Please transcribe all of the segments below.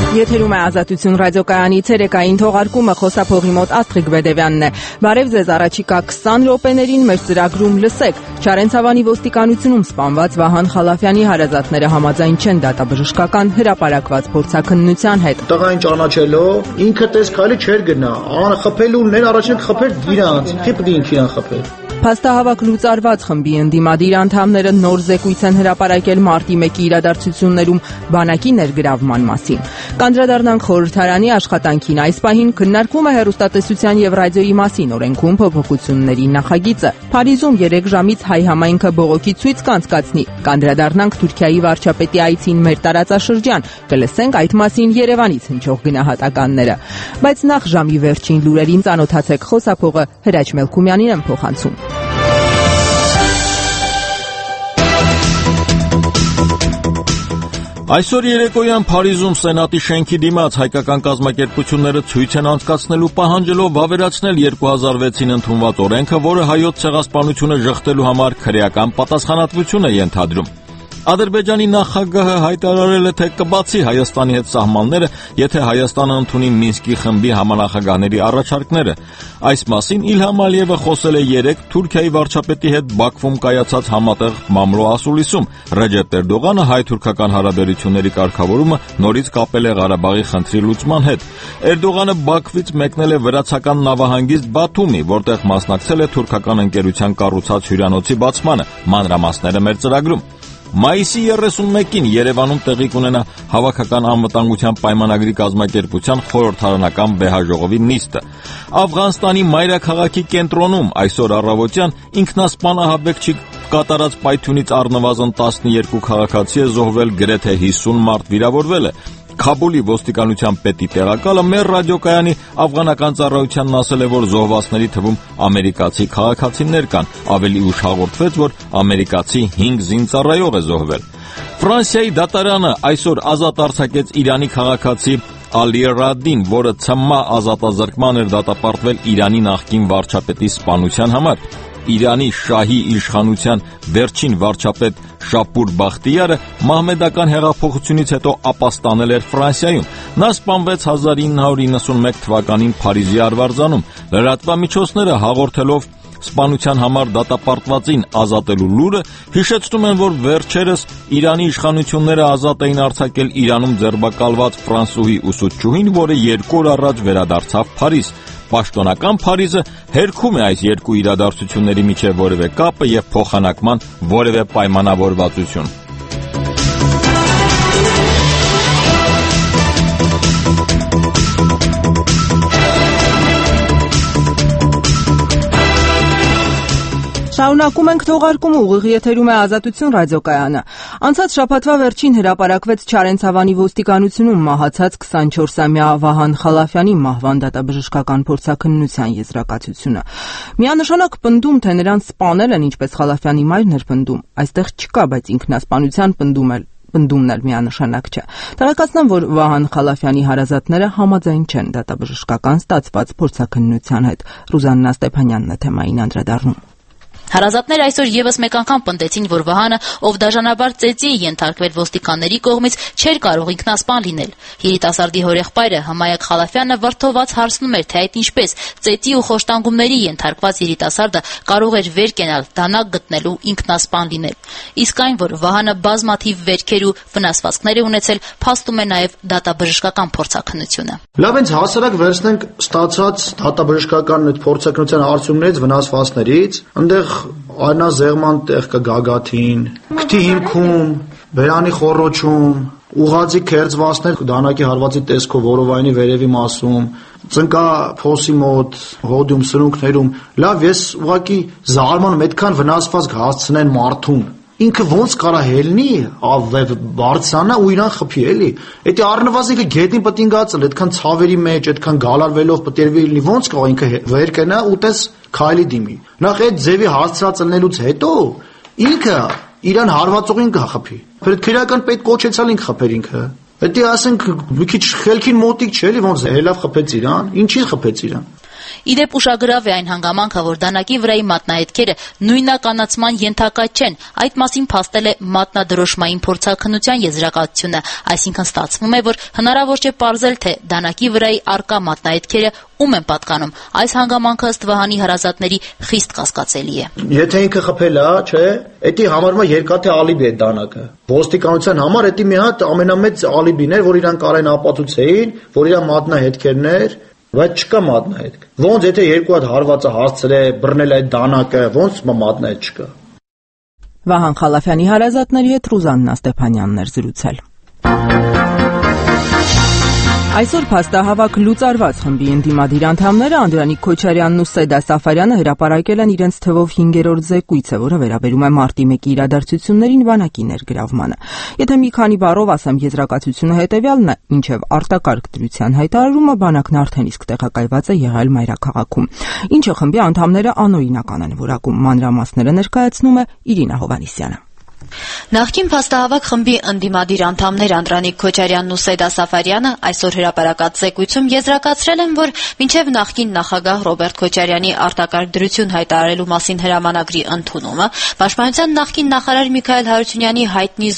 Եթերում է Ազատություն ռադիոկայանի ցերեկային թողարկումը, խոսափողի մոտ Աստղիկ Բեդևյանն է։ Բարև ձեզ, առաջիկա 20 րոպեներին մեր ծրագրում լսեք։ Չարենցավանի ոստիկանությունում սպանված Վահան Խալաֆյանի հարազատները համաձայն չեն դատաբժշկական հրապարակված փորձաքննության հետ։ Տղային ճանաչելով ինքը տես քայլի չէր գնա, խփելուներ առաջին խփեր իրանց, խիպդի ինքն իրան խփել։ Փաստահավաք լուծարված խմբի ընդդիմադիր անդամները նոր զեկույց են հրապարակել մարտի 1-ի իրադարձություններում բանակի ներգրավման մասին։ Կանդրադառնանք խորհրդարանի աշխատանքին, այս պահին քննարկվում է հեռուստատեսության եւ ռադիոյի մասին օրենքում փոփոխությունների նախագիծը։ Փարիզում 3 ժամից հայ համայնքը բողոքի ցույց կանցկացնի։ Կանդրադառնանք Թուրքիայի վարչապետի այցին մեր տարածաշրջան, կլսենք այդ մասին Երևանից հնչող գնահատականները։ Բայց նախ ժամի վերջին լուրերին ծանոթացեք, խոսափողը Հրաչ Մելքումյանին եմ փոխանցում։ Այսօր երեկոյան Փարիզում Սենատի շենքի դիմաց հայկական կազմակերպությունները ցույց են անցկացնելու պահանջելով վավերացնել 2006-ին ընդունված օրենքը, որը հայոց ցեղասպանությունը ժխտելու համար քրեական պատասխանատվություն է ենթադրում։ Ադրբեջանի նախագահը հայտարարել է, թե կբացի Հայաստանի հետ սահմանները, եթե Հայաստանը ընդունի Մինսկի խմբի համանախագահների առաջարկները։ Այս մասին Իլհամ Ալիևը խոսել է 3 Թուրքիայի վարչապետի հետ Բաքվում կայացած համատեղ մամլո ասուլիսում։ Ռեջեփ Էրդողանը հայ-թուրքական հարաբերությունների կարգավորումը նորից կապել է Ղարաբաղի խնդրի լուծման հետ։ Էրդողանը Բաքվից մեկնել է վրացական նավահանգիստ Բաթումի, որտեղ մասնակցել է թուրքական ընկերության կառուցած հյուրանոցի բացմանը։ Մանրամասները մեր ծրագրում։ Մայիսի 31-ին Երևանում տեղի կունենա Հավաքական անվտանգության պայմանագրի կազմակերպության խորհրդարանական վեհաժողովի նիստը։ Աֆղանստանի մայրաքաղաքի կենտրոնում այսօր առավոտյան ինքնասպան ահաբեկչի կատարած պայթյունից առնվազն 12 քաղաքացի է զոհվել, գրեթե 50 մարդ վիրավորվել է։ Քաբուլի ոստիկանության պետի տեղակալը մեր ռադիոկայանի աֆղանական ծառայությանն ասել է, որ զոհվածների թվում ամերիկացի քաղաքացիներ կան, ավելի ուշ հաղորդվեց, որ ամերիկացի 5 զինծառայող է զոհվել։ Ֆրանսիայի դատարանը այսօր ազատ արձակեց Իրանի քաղաքացի Ալի Ռադին, որը ՑՄ ազատազրկման էր դատապարտվել Իրանի նախկին վարչապետի սպանության համար։ Իրանի շահի իշխանության վերջին վարչապետ Շապուր Բախտիարը մահմեդական հեղափոխությունից հետո ապաստանել էր Ֆրանսիայում։ Նա սպանվեց 1991 թվականին Փարիզի Արվարձանում։ Լրատվամիջոցները հաղորդելով սպանության համար դատապարտվածին ազատելու լուրը հիշեցնում են, որ վերջերս Իրանի իշխանությունները ազատ էին արձակել Իրանում ձերբակալված ֆրանսուհի ուսուցչուհին, որը 2 օր առաջ վերադարձավ Փարիզ։ Պաշտոնական Փարիզը հերքում է այս երկու իրադարձությունների միջև որևէ կապը եւ փոխանակման որևէ պայմանավորվածություն։ Շարունակում ենք թողարկումը, ուղիղ եթերում է Ազատություն ռադիոկայանը։ Անցած շաբաթվա վերջին հրապարակվեց Չարենցավանի ոստիկանությունում մահացած 24-ամյա Վահան Խալաֆյանի մահվան դատաբժշկական փորձաքննության եզրակացությունը։ Միանշանակ պնդում, թե նրան սպանել են, ինչպես Խալաֆյանի մայրն էր պնդում, այստեղ չկա, բայց ինքնասպանության պնդումն էլ միանշանակ չէ։ Տեղեկացնեմ, որ Վահան Խալաֆյանի հարազատները համաձայն չեն դատաբժշկական ստացված փորձաքննության հետ։ Ռուզաննա Ստեփանյանն է թեմային անդրադառնում։ Հարազատները այսօր եւս մեկ անգամ պնդեցին, որ Վահանը, ով դաժանաբար ծեծի է ենթարկվել ոստիկանների կողմից, չէր կարող ինքնասպան լինել։ Երիտասարդի հորեղբայրը Հմայակ Խալաֆյանը վրդոված հարցնում էր, թե այդ ինչպես ծեծի ու խոշտանգումների ենթարկված երիտասարդը կարող էր վեր կենալ, դանակ գտնելու ինքնասպան լինել։ Իսկ այն, որ Վահանը բազմաթիվ վերքեր ու վնասվածքներ է ունեցել, փաստում է նաեւ դատաբժշկական փորձաքննությունը։ Լավ, ինձ հասարակ վերցնենք ստացած դատաբժշկական այդ փորձաքննության արդյունքներից, վնասվածքներից, այնտեղ Արնազեղման տեղ կա գագաթին, քթի հիմքում, բերանի խոռոչում, ուղղաձի քերծվածներ դանակի հարվածի տեսքով որովայնի վերևի մասում, ծնկա փոսի մոտ, հոդում, սրունքներում։ Լավ, ես ուղղակի զարմանում այդքան վնասվածք հասցնեն մարդուն։ Ինքը ոնց կարա հելնի, բարձրանա ու իրան խփի, էլի։ Էդի առնվազն ինքը գետին պետք է գացել, այդքան ցավերի մեջ, այդքան գալարվելով պետք է լինի, ոնց կարող ինքը վեր կենա ու տես քայլի դիմի։ Նախ այդ ձևի հասցրածելնելուց հետո ինքը իրան հարվածողին կխփի։ Պետք քրեական պետք կոչեցալ ինքը խփեր ինքը։ Դա ասենք մի քիչ խելքին մոտիկ չէ, էլի ոնց հելավ խփեց իրան, ինչի խփեց իրան։ Իդեպ ուշագրավ է այն հանգամանքը, որ դանակի վրայի մատնահետքերը նույնականացման ենթակա չեն։ Այդ մասին փաստել է մատնադրոշմային փորձաքննության եզրակացությունը, այսինքն ստացվում է, որ հնարավոր չէ պարզել, թե դանակի վրայի առկա մատնահետքերը ում են պատկանում։ Այս հանգամանքը ըստ Վահանի հարազատների խիստ կասկածելի է։ Եթե ինքը խփել է, չէ, դա համարվում է երկաթե ալիբի է դանակը։ Ոստիկանության համար դա մի հատ ամենամեծ ալիբին էր, որ իրան կարեն ապացուցեին, որ իր մատնահետքերն էր, բայց չկա մատնահետք։ Ոնց եթե երկու հատ հարվածը հասցրել, բռնել այդ դանակը, ոնց մատնահետք չկա։ Վահան Խալաֆյանի հարազատների հետ Ռուզաննա Ստեփանյանն էր զրուցել։ Այսօր փաստահավաք լուծարված խմբի ընդդիմադիր անդամները Անդրանիկ Քոչարյանն ու Սեդա Սաֆարյանը հրապարակել են իրենց թվով 5-րդ զեկույցը, որը վերաբերում է մարտի 1-ի իրադարձություններին բանակի ներգրավմանը։ Եթե մի քանի բառով ասեմ, եզրակացությունը հետևյալն է, ինչև արտակարգ դրության հայտարարումը բանակն արդեն իսկ տեղակայված է եղել մայրաքաղաքում, ինչը խմբի անդամները անօրինական են որակում։ Մանրամասները ներկայացնում է Իրինա Հովհաննիսյանը։ Նախկին փաստահավաք խմբի ընդդիմադիր անդամներ Անդրանիկ Քոչարյանն ու Սեդա Սաֆարյանը այսօր հրապարակած զեկույցում եզրակացրել են, որ մինչև նախկին նախագահ Ռոբերտ Քոչարյանի արտակարգ դրություն հայտարարելու մասին հրամանագրի ընդունումը, Պաշտպանության նախկին նախարար Միքայել Հարությունյանի հայտնի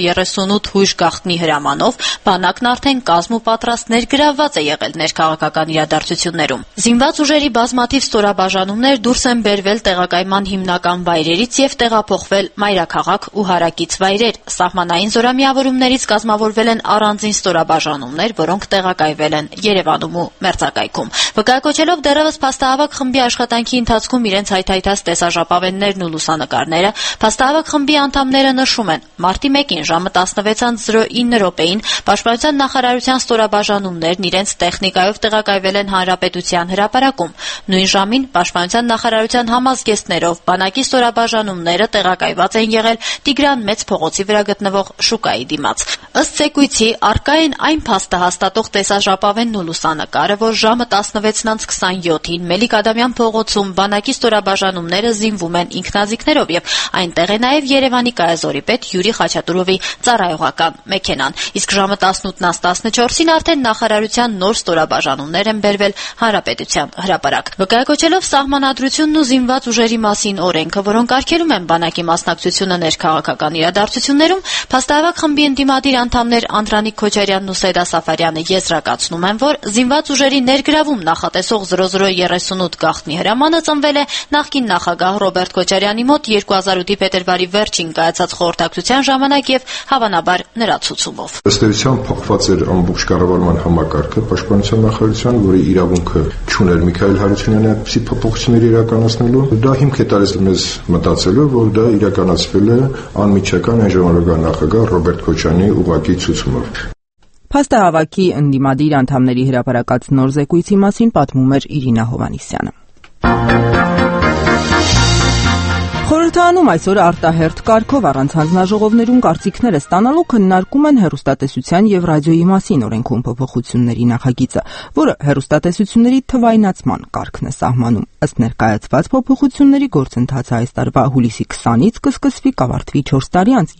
0038 հույժ գաղտնի հրամանով բանակն արդեն կազմ ու պատրաստ ներգրավված է եղել ներքաղաքական իրադարձություններում։ Զինված ուժերի բազմաթիվ ստորաբաժանումներ դուրս են բերվել տեղակայման հիմնական վայրերից եւ տեղափոխվել մայրաքաղաք ու հարակից վայրեր։ Սահմանային զորամիավորումներից կազմավորվել են առանձին ստորաբաժանումներ, որոնք տեղակայվել են Երևանում ու մերձակայքում։ Վկայակոչելով դեռևս փաստահավաք խմբի աշխատանքի ընթացքում իրենց հայթայթած տեսաժապավեններն ու լուսանկարները, փաստահավաք խմբի անդամները նշում են, մարտի 1-ին ժամը 16:09 րոպեին Պաշտպանության նախարարության ստորաբաժանումներն իրենց տեխնիկայով տեղակայվել են Հանրապետության հրապարակում։ Նույն ժամին Պաշտպանության նախարարության համազգեստներով բանակի ստորաբաժանումները տեղակայված են եղել Տիգրան Մեծ փողոցի վրա գտնվող շուկայի դիմաց։ Ըստ զեկույցի առկա են այն փաստը հաստատող տեսաժապավենն ու լուսանկարը, որ ժամը 16:27-ին Մելիք Ադամյան փողոցում բանակի ստորաբաժանումները զինվում են ինքնաձիգներով եւ այնտեղ է նաեւ Երևանի կայազորի պետ Յուրի Խաչատուրովի ծառայողական մեքենան։ Իսկ ժամը 18:14-ին արդեն նախարարության նոր ստորաբաժանումներ են բերվել Հանրապետության հրապարակ։ Վկայակոչելով սահմանադրությունն ու զինված ուժերի մասին օրենքը, որոնք արգելում են բանակի մասնակցությունը ներքաղաքական իրադարձություններում, փաստահավաք խմբի ընդդիմադիր անդամներ Անդրանիկ Քոչարյանն ու Սեդա Սաֆարյանը եզրակացնում են, որ զինված ուժերի ներգրավում նախատեսող 0038 գաղտնի հրամանը ծնվել է նախկին նախագահ Ռոբերտ Քոչարյանի մոտ 2008-ի փետրվարի վերջին կայացած խորհրդակցության ժամանակ եւ հավանաբար նրա ցուցումով։ Ըստ էության փոխված էր ամբողջ կառավարման համակարգը Պաշտպանության նախարարության, որի իրավունքը չուներ Միքայել Հարությունյանը այդպիսի փոփոխություններ իրականացնելու։ Դա հիմք է տալիս մեզ մտածելու, որ դա իրականացվել է անմիջական այն ժամանակվա նախագահ Ռոբերտ Քոչարյանի ուղղակի ցուցումով։ Փաստահավաքի ընդդիմադիր անդամների հրապարակած նոր զեկույցի մասին պատմում էր Իրինա Հովհաննիսյանը։ Խորհրդարանում այսօր արտահերթ կարգով առանց հանձնաժողովներում կարծիքները ստանալու քննարկում են հեռուստատեսության եւ ռադիոյի մասին օրենքում փոփոխությունների նախագիծը, որը հեռուստատեսությունների թվայնացման կարգն է սահմանում։ Ըստ ներկայացված փոփոխությունների գործընթացը այս տարվա հուլիսի 20-ից կսկսվի, կավարտվի 4 տարի անց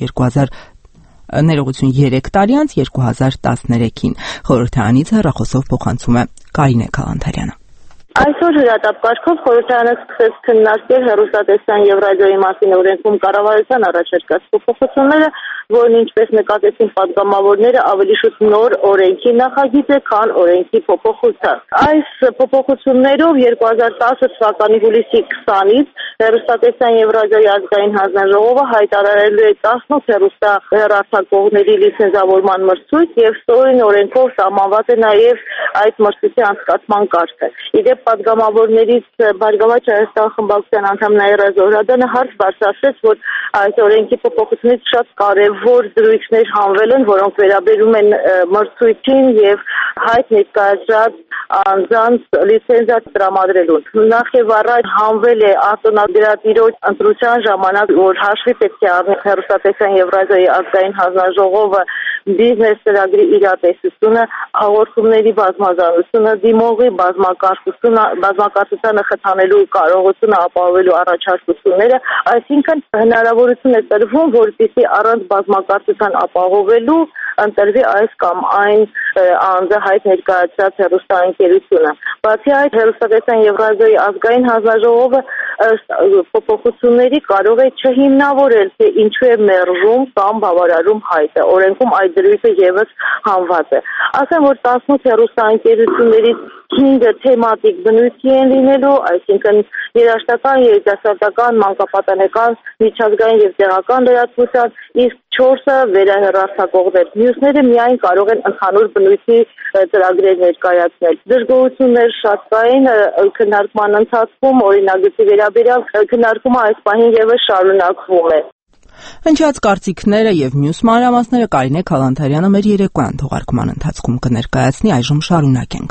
3 տարի անց 2013-ին։ Խորհրդարանից հեռախոսով փոխանցում է Կարինե Քալանթարյանը։ Այսօր հրատապ կարգով խորհրդարանը սկսեց քննարկել հեռուստատեսության եւ ռադիոյի մասին օրենքում կառավարության առաջարկած փոփոխությունները, որն ինչպես նկատեցին պատգամավորները ավելի շուտ նոր օրենքի նախագիծ է, քան օրենքի փոփոխություն։ Այս փոփոխություններով 2010 թվականի հուլիսի 20-ից հեռուստատեսության եւ ռադիոյի ազգային հանձնաժողովը հայտարարելու է 18 հեռուստահեռարձակողների լիցենզավորման մրցույթ եւ ստորին օրենքով սահմանված է նաեւ այդ մրցույթի անցկացման կարգը։ Իդեպ պատգամավորներից Բարգավաճ Հայաստան խմբակցության անդամ Նաիրա Զոհրաբյանը հարց բարձրացրեց, որ այս օրենքի փոփոխությունից շատ կարևոր զրույցներ հանվել են, որոնք վերաբերում են մրցույթին եւ հայտ ներկայացրած անձանց լիցենզիա տրամադրելուն։ Նախ եւ առաջ հանվել է արտոնագրատիրոջ ընտրության ժամանակ, որ հաշվի պետք է առնի հեռուստատեսության եւ ռադիոյի ազգային հանձնաժողովը բիզնես ծրագրի իրատեսությունը, հաղորդումների բազմազանությունը, դիմողի բազմակարծությանը խթանելու կարողությունը ապահովելու առաջարկությունները, այսինքն հնարավորություն է տրվում, որպեսզի առանց բազմակարծության ապահովելու ընտրվի այս կամ այն անձը հայտ ներկայացրած հեռուստաընկերությունը։ Բացի այդ, հեռուստատեսային Եվրազիայի ազգային հանձնաժողովը փոփոխությունների կարող է չհիմնավորել, թե ինչու է մերժում կամ բավարարում հայտը։ Օրենքում այդ դրույթը եւս հանված է։ Ասեմ, որ 18 հեռուստաընկերություններից 5-ը թեմատիկ բնույթի են լինելու, այսինքն երաժշտական, երիտասարդական, մանկապատանեկան, միջազգային եւ տեղական լրատվության, իսկ 4-ը վերահեռարձակողներ։ Մյուսները միայն կարող են ընդհանուր բնույթի ծրագրեր ներկայացնել։ Դժգոհություններ շատ կային քննարկման ընթացքում, օրինագծի վերաբերյալ քննարկումը այս պահին եւս շարունակվում է։ Հնչած կարծիքները եւ մյուս մանրամասները Կարինե Քալանթարյանը մեր երեկոյան թողարկման ընթացքում կներկայացնի, այժմ շարունակենք։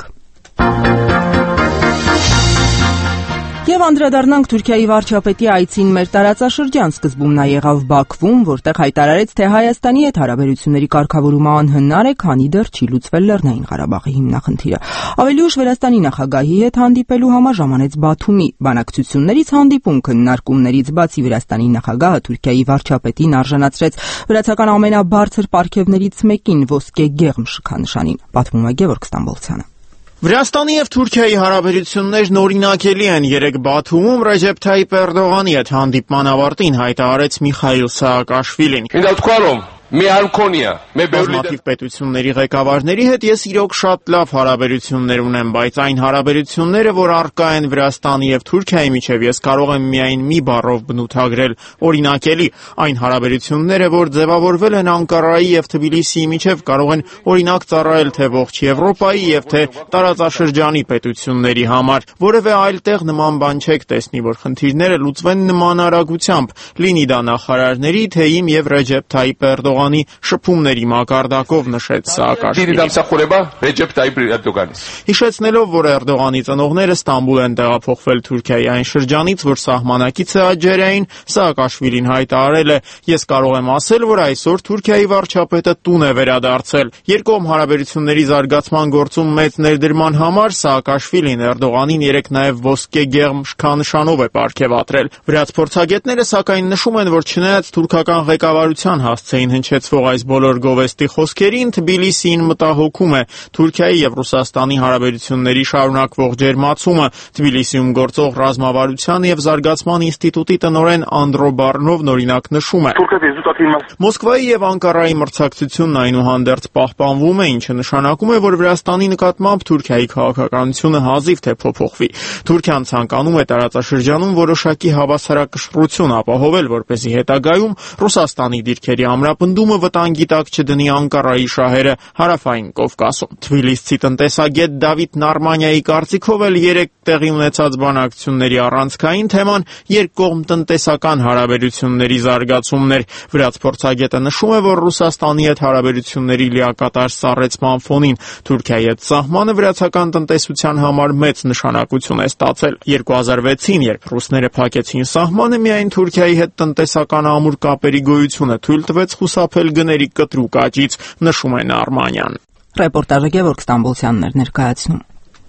Եվ անդրադառնանք Թուրքիայի վարչապետի այցին մեր տարածաշրջան։ Սկզբում նա եղավ Բաքվում, որտեղ հայտարարեց, թե Հայաստանի հետ հարաբերությունների կարգավորումը անհնար է, քանի դեռ չի լուծվել Լեռնային Ղարաբաղի հիմնախնդիրը։ Ավելի ուշ Վրաստանի նախագահի հետ հանդիպելու համար ժամանեց Բաթումի։ Բանակցություններից հանդիպում քննարկումներից բացի Վրաստանի նախագահը Թուրքիայի վարչապետին արժանացրեց վրացական ամենաբարձր պարգևներից մեկին՝ ոսկե գեղմ շքանշանին։ Պատմում է Գևորգ Ստամբոլցյանը։ Վրաստանի եւ Թուրքիայի հարաբերություններն օրինակելի են։ Երեկ Բաթումում Ռեջեփ Թայիփ Էրդողանի հետ հանդիպման ավարտին հայտարարեց Միխայիլ Սաակաշվիլին։ Բազմաթիվ պետությունների ղեկավարների հետ ես իրոք շատ լավ հարաբերություններ ունեմ, բայց այն հարաբերությունները, որ առկա են Վրաստանի եւ Թուրքիայի միջև, ես կարող եմ միայն մի բառով բնութագրել՝ օրինակելի։ Այն հարաբերությունները, որ ձևավորվել են Անկարայի եւ Թբիլիսիի միջև, կարող են օրինակ ծառայել թե ողջ Եվրոպայի եւ թե տարածաշրջանի պետությունների համար։ Որևէ այլ տեղ նման բան չեք տեսնի, որ խնդիրները լուծվեն նման արագությամբ, լինի դա նախարարների, թե իմ եւ Ռեջեփ Թայիփ Էրդողանի շփումների մակարդակով, նշեց Սաակաշվիլին։ Հիշեցնելով, որ Էրդողանի ծնողները Ստամբուլ են տեղափոխվել Թուրքիայի այն շրջանից, որ սահմանակիցը Աջերային, Սաակաշվիլին հայտարարել է. «Ես կարող եմ ասել, որ այսօր Թուրքիայի վարչապետը տուն է վերադարձել»։ Երկկողմ հարաբերությունների զարգացման գործում մեծ ներդրման համար Սաակաշվիլին Էրդողանին երեկ նաև ոսկե գեղմ շքանշանով է պարգևատրել։ Վրաց փորձագետները սակայն նշում են, որ չնայած թուրքական ղեկավարության հասցեին հնչեցվող այս բոլոր գովեստի խոսքերին, Թբիլիսիին մտահոգում է Թուրքիայի եւ Ռուսաստանի հարաբերությունների շարունակվող ջերմացումը։ Թբիլիսիում գործող ռազմավարության եւ զարգացման ինստիտուտի տնօրեն Անդրո Բարնովն օրինակ նշում է. Մոսկվայի եւ Անկարայի մրցակցությունն այնուհանդերձ պահպանվում է, ինչը նշանակում է, որ Վրաստանի նկատմամբ Թուրքիայի քաղաքականությունը հազիվ թե փոփոխվի։ Թուրքիան ցանկանում է տարածաշրջանում որոշակի հավասարակշռություն ապահովել, որպեսզի հետագայում Ռուսաստանի դիրքերի ամրապնդումը վտանգի տակ չդնի Անկարայի շահերը Հարավային Կովկասում։ Թբիլիսցի տնտեսագետ Դավիթ Նարմանյայի կարծիքով էլ երեք տեղի ունեցած բանակցությունների առանցքային թեման երկկողմ տնտեսական հարաբերությունների զարգացումն էր։ Վրաց փորձագետը նշում է, որ Ռուսաստանի հետ հարաբերությունների լիակատար սառեցման ֆոնին Թուրքիայի հետ սահմանը վրացական տնտեսության համար մեծ նշանակություն է ստացել։ 2006-ին, երբ ռուսները փակեցին սահմանը, միայն Թուրքիայի հետ տնտեսական ամուր կապերի գոյությունը թույլ տվեց խուսափել գների կտրուկ աճից, նշում է Նարմանյան։ Ռեպորտաժը Գևորգ Ստամբոլցյանն էր ներկայացնում։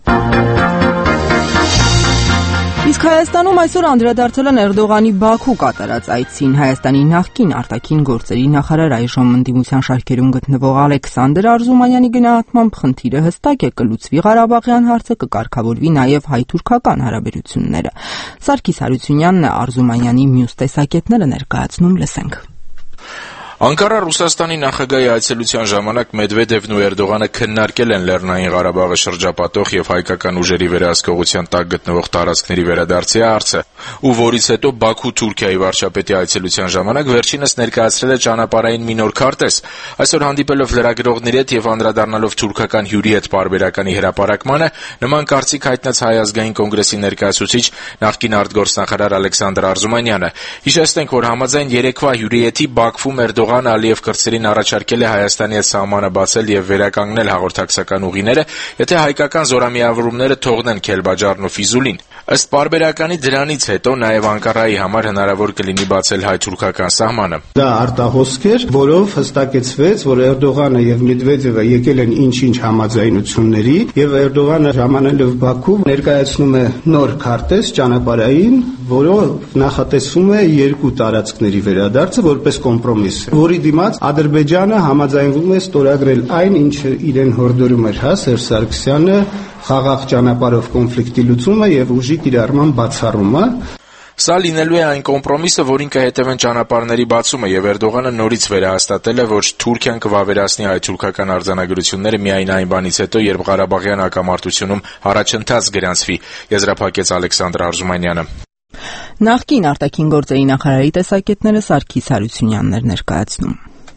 Իսկ Հայաստանում այսօր անդրադարձել են Էրդողանի Բաքու կատարած այցին։ Հայաստանի նախկին արտաքին գործերի նախարար, այժմ ընդդիմության շարքերում գտնվող Ալեքսանդր Արզումանյանի գնահատմամբ խնդիրը հստակ է, կլուծվի Ղարաբաղյան հարցը, կկարգավորվի նաև հայ-թուրքական հարաբերությունները։ Սարգիս Հարությունյանն է Արզումանյանի մյուս տեսակետները ներկայացնում, լսենք։ Անկարա Ռուսաստանի նախագահի այցելության ժամանակ Մեդվեդևն ու Էրդողանը քննարկել են Լեռնային Ղարաբաղը շրջապատող եւ հայկական ուժերի վերահսկողության տակ գտնվող տարածքների վերադարձի հարցը, ու որից հետո Բաքու Թուրքիայի վարչապետի այցելության ժամանակ վերջինս ներկայացրել է ճանապարհային մի նոր քարտեզ։ Այսօր հանդիպելով լրագրողների հետ եւ անդրադառնալով թուրքական հյուրի հետ պարբերականի հրապարակմանը, նման կարծիք հայտնեց Հայ ազգային կոնգրեսի ներկայացուցիչ նախկին արտգործնախարար Ալեքսանդր Արզումանյանը։ Հիշեցնենք, որ համաձայն երեկվա հյուրի հետի Բաքվում Էրդողան Ալիև կրծերին առաջարկել է Հայաստանի հետ սահմանը բացել եւ վերականգնել հաղորդակցական ուղիները, եթե հայկական զորամիավորումները թողնեն Քելբաջարն ու Ֆիզուլին։ Ըստ պարբերականի դրանից հետո նաև Անկարայի համար հնարավոր կլինի բացել հայ-թուրքական սահմանը։ Դա արտահոսք էր, որով հստակեցվեց, որ Էրդողանը եւ Մեդվեդևը եկել են ինչ-ինչ համաձայնությունների եւ Էրդողանը ժամանելով Բաքու ներկայացնում է նոր քարտեզ ճանապարհային, որով նախատեսվում է երկու տարածքների վերադարձը որպես կոմպրոմիս, որի դիմաց Ադրբեջանը համաձայնվում է ստորագրել այն, ինչը իրեն հորդորում էր Սերժ Սարգսյանը, խաղաղ ճանապարհով կոնֆլիկտի լուծումը եւ ուժի կիրառման բացառումը։ Սա լինելու է այն կոմպրոմիսը, որին կհետևեն ճանապարհների բացումը, եւ Էրդողանը նորից վերահաստատել է, որ Թուրքիան կվավերացնի հայ-թուրքական արձանագրությունները միայն այն բանից հետո, երբ Ղարաբաղյան հակամարտությունում առաջընթաց գրանցվի, եզրափակեց Ալեքսանդր Արզումանյանը։ Նախկին արտաքին գործերի նախարարի տեսակետները Սարգիս Հարությունյանն էր ներկայացնում։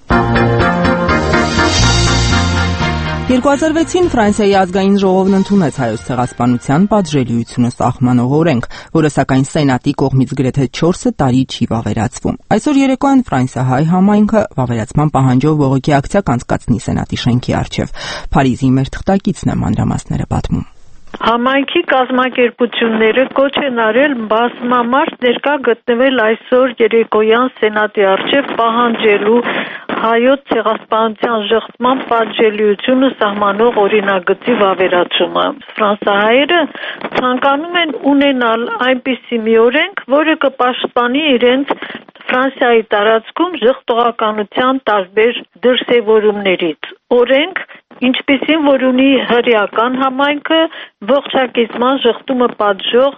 2006-ին Ֆրանսիայի ազգային ժողովն ընդունեց Հայոց ցեղասպանության պատժելիությունը սահմանող օրենք, որը սակայն Սենատի կողմից գրեթե 4 տարի չի վավերացվում։ Այսօր երեկոյան ֆրանսիահայ համայնքը վավերացման պահանջով բողոքի ակցիա կանցկացնի Սենատի շենքի առջև։ Փարիզի մեր թղթակիցն է մանրամասները պատմում։ Համայնքի կազմակերպությունները կոչ են արել բազմամարդ ներկա գտնվել այսօր երեկոյան Սենատի առջև պահանջելու Հայոց ցեղասպանության ժխտման պատժելիությունը սահմանող օրինագծի վավերացումը։ Ֆրանսահայերը ցանկանում են ունենալ այնպիսի մի օրենք, որը կպաշտպանի իրենց Ֆրանսիայի տարածքում ժխտողականության տարբեր դրսևորումներից։ Օրենք, ինչպիսին որ ունի հրեական համայնքը ողջակիցման ժխտումը պատժող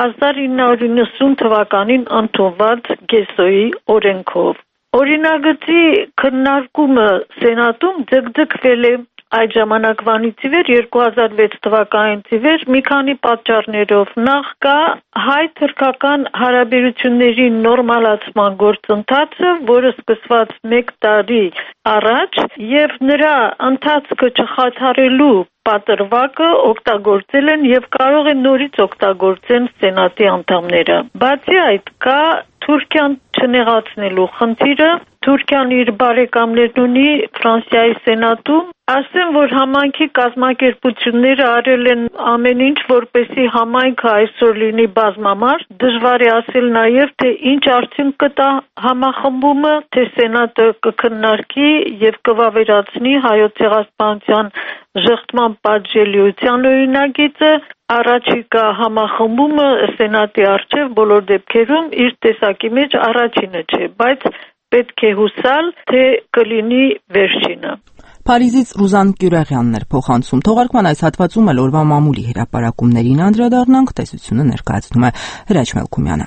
1990 թվականին ընդունված Գեսոյի օրենքով։ Օրինագծի քննարկումը Սենատում ձգձգվել է այդ ժամանակվանից ի վեր 2006 թվականից ի վեր մի քանի պատճառներով։ Նախ կա հայ-թուրքական հարաբերությունների նորմալացման գործընթացը, որը սկսված 1 տարի առաջ եւ նրա ընթացքը չխաթարելու պատրվակը օգտագործել են եւ կարող են նորից օգտագործեն Սենատի անդամները։ Բացի այդ կա Թուրքիան չնեղացնելու խնդիրը, Թուրքիան իր բարեկամներն ունի Ֆրանսիայի Սենատում, ասեմ, որ համայնքի կազմակերպությունները արել են ամեն ինչ, որպեսզի համայնքը այսօր լինի բազմամարդ, դժվար է ասել նաև, թե ինչ արդյունք կտա համախմբումը, թե Սենատը կքննարկի եւ կվավերացնի Հայոց ցեղասպանության ժխտման պատժելիության օրինագիծը, առաջիկա համախմբումը Սենատի առջև բոլոր դեպքերում իր տեսակի մեջ առաջինը չէ, բայց պետք է հուսալ, թե կլինի վերջինը։ Փարիզից Ռուզան Կյուրեղյանն էր փոխանցում։ Թողարկման այս հատվածում էլ օրվա մամուլի հրապարակումներին անդրադառնանք, տեսությունը ներկայացնում է Հրաչ Մելքումյանը։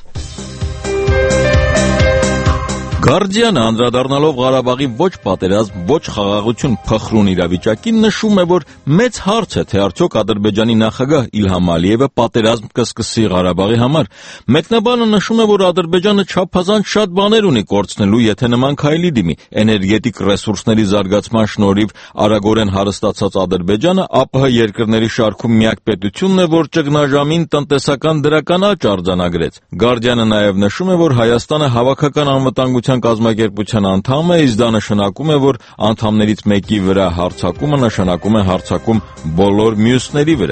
Գարդիանը անդրադառնալով Ղարաբաղի ոչ պատերազմ, ոչ խաղաղություն փխրուն իրավիճակին նշում է, որ մեծ հարց է, թե արդյոք Ադրբեջանի նախագահ Իլհամ Ալիևը պատերազմ կսկսի Ղարաբաղի համար։ Մեկնաբանը նշում է, որ Ադրբեջանը չափազանց շատ բաներ ունի կորցնելու, եթե նման քայլի դիմի։ Էներգետիկ ռեսուրսների զարգացման շնորհիվ արագորեն հարստացած Ադրբեջանը ԱՊՀ երկրների շարքում միակ պետությունն է, որ ճգնաժամին տնտեսական դրական աճ արձանագրեց։ Գարդիանը նաև նշում է, որ Հայաստանը հավաքական անվտանգության կազմակերպության անդամ է, իսկ դա նշանակում է, որ անդամներից մեկի վրա հարձակումը նշանակում է հարձակում բոլոր մյուսների վրա։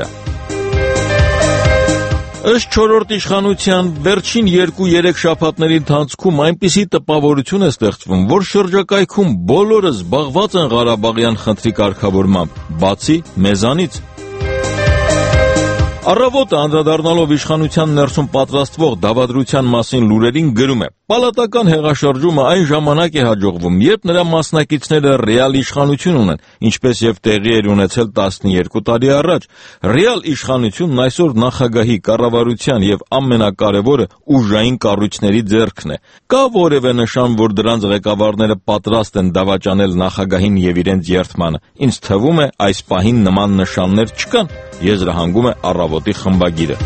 Ըստ չորրորդ իշխանության վերջին 2-3 շաբաթների ընթացքում այնպիսի տպավորություն է ստեղծվում, որ շրջակայքում բոլորը զբաղված են Ղարաբաղյան խնդրի կարգավորմամբ, բացի մեզանից։ Առավոտը անդրադառնալով իշխանության ներսում պատրաստվող դավադրության մասին լուրերին գրում է. Պալատական հեղաշրջումը այն ժամանակ է հաջողվում, երբ նրա մասնակիցները ռեալ իշխանություն ունեն, ինչպես եւ տեղի էր ունեցել 12 տարի առաջ։ Ռեալ իշխանությունն այսօր նախագահի, կառավարության եւ ամենակարևորը ուժային կառույցների ձեռքն է։ Կա որևէ նշան, որ դրանց ղեկավարները պատրաստ են դավաճանել նախագահին եւ իրենց երթմանը։ Ինձ թվում է, այս պահին նման նշաններ չկան, եզրահանգում է Առավոտի խմբագիրը։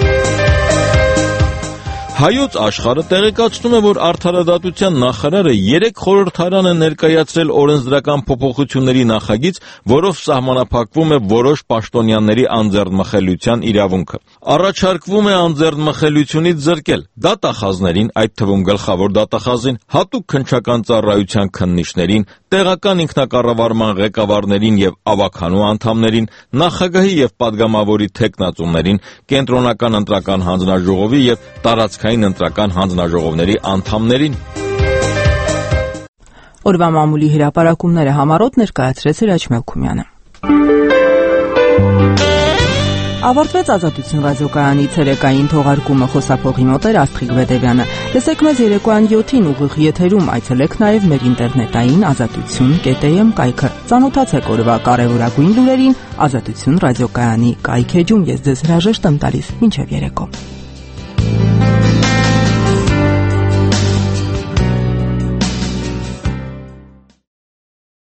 Հայոց աշխարհը տեղեկացնում է, որ Արդարադատության նախարարը 3 խորհրդարան է ներկայացրել օրենսդրական փոփոխությունների նախագիծ, որով սահմանափակվում է որոշ պաշտոնյաների անձեռնմխելիության իրավունքը։ Առաջարկվում է անձեռնմխելիությունից զրկել դատախազներին, այդ թվում գլխավոր դատախազին, հատուկ քննչական ծառայության քննիչներին, տեղական ինքնակառավարման ղեկավարներին եւ ավագանու անդամներին, նախագահի եւ падգամավորի թեկնածուներին, կենտրոնական ընտրական հանձնաժողովի եւ տարածքային ընտրական հանձնաժողովների անդամներին։ Օրվա մամուլի հրապարակումները համառոտ ներկայացրեց Հրաչ Մելքումյանը։ Ավարտվեց Ազատություն ռադիոկայանի ցերեկային թողարկումը, խոսափողի մոտ էր Աստղիկ Վեդևյանը։ Լսեք մեզ երեկոյան 7-ին ուղիղ եթերում, այցելեք նաև մեր ինտերնետային azatutsun.am կայքը։ Ծանոթացեք օրվա կարևորագույն լուրերին Ազատություն ռադիոկայանի կայքեջում։ Ես ձեզ հրաժեշտ եմ տալիս մինչև երեկո։